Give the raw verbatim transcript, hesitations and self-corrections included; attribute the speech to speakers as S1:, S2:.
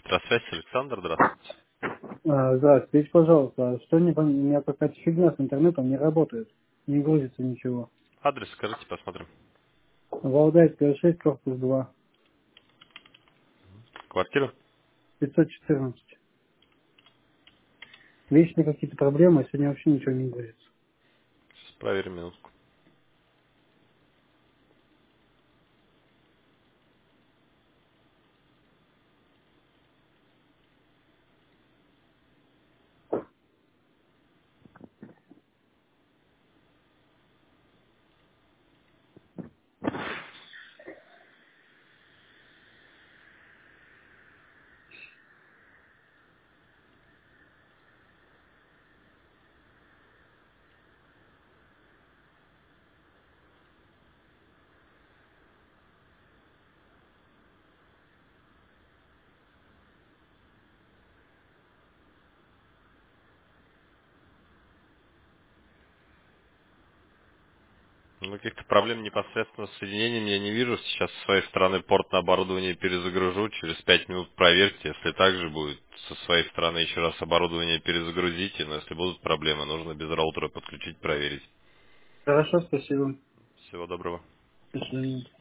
S1: Электросвязь, Александр, здравствуйте.
S2: А, здравствуйте, скажите, пожалуйста, а что не пон- у меня какая-то фигня с интернетом не работает, не грузится ничего.
S1: Адрес скажите, посмотрим.
S2: Валдайская шесть, корпус два,
S1: Квартира?
S2: пятьсот четырнадцать. Вечно какие-то проблемы, а сегодня вообще ничего не грузится.
S1: Сейчас проверим минутку. Ну, каких-то проблем непосредственно с соединением я не вижу. Сейчас со своей стороны порт на оборудование перезагружу. Через пять минут проверьте. Если так же будет, со своей стороны еще раз оборудование перезагрузите. Но если будут проблемы, нужно без роутера подключить, проверить.
S2: Хорошо, спасибо.
S1: Всего доброго.
S2: До свидания.